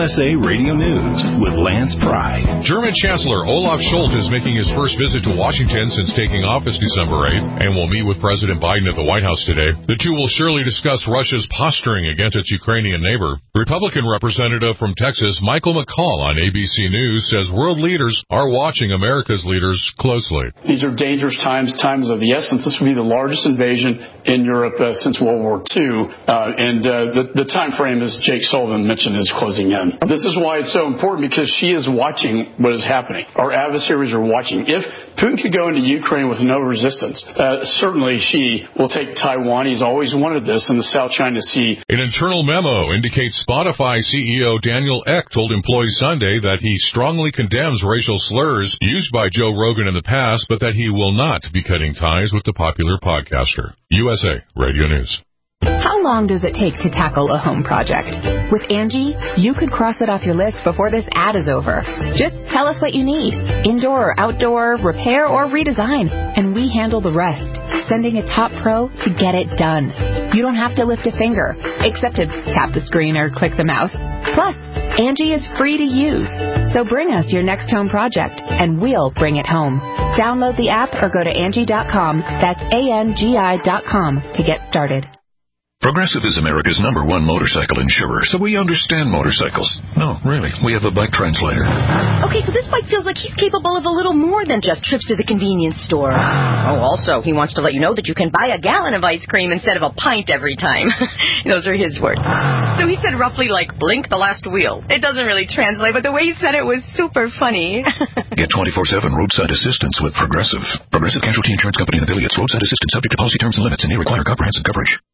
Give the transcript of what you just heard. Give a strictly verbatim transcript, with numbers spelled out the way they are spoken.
S A Radio News with Lance Pry. German Chancellor Olaf Scholz is making his first visit to Washington since taking office December eighth and will meet with President Biden at the White House today. The two will surely discuss Russia's posturing against its Ukrainian neighbor. Republican Representative from Texas Michael McCall on A B C News says world leaders are watching America's leaders closely. These are dangerous times, times of the essence. This will be the largest invasion in Europe uh, since World War Two, uh, and uh, the, the time frame, as Jake Sullivan mentioned, is closing in. This is why it's so important, because she is watching what is happening. Our adversaries are watching. If Putin could go into Ukraine with no resistance, uh, certainly she will take Taiwan. He's always wanted this in the South China Sea. An internal memo indicates Spotify C E O Daniel Ek told employees Sunday that he strongly condemns racial slurs used by Joe Rogan in the past, but that he will not be cutting ties with the popular podcaster. U S A Radio News. How long does it take to tackle a home project? With Angie, you could cross it off your list before this ad is over. Just tell us what you need. Indoor or outdoor, repair or redesign. And we handle the rest, sending a top pro to get it done. You don't have to lift a finger, except to tap the screen or click the mouse. Plus, Angie is free to use. So bring us your next home project, and we'll bring it home. Download the app or go to Angie dot com. That's A N G I dot com to get started. Progressive is America's number one motorcycle insurer, so we understand motorcycles. No, really, we have a bike translator. Okay, so this bike feels like he's capable of a little more than just trips to the convenience store. Oh, also, he wants to let you know that you can buy a gallon of ice cream instead of a pint every time. Those are his words. So he said roughly like, blink the last wheel. It doesn't really translate, but the way he said it was super funny. Get twenty-four seven roadside assistance with Progressive. Progressive Casualty Insurance Company and affiliates. Roadside assistance subject to policy terms and limits and may require comprehensive coverage.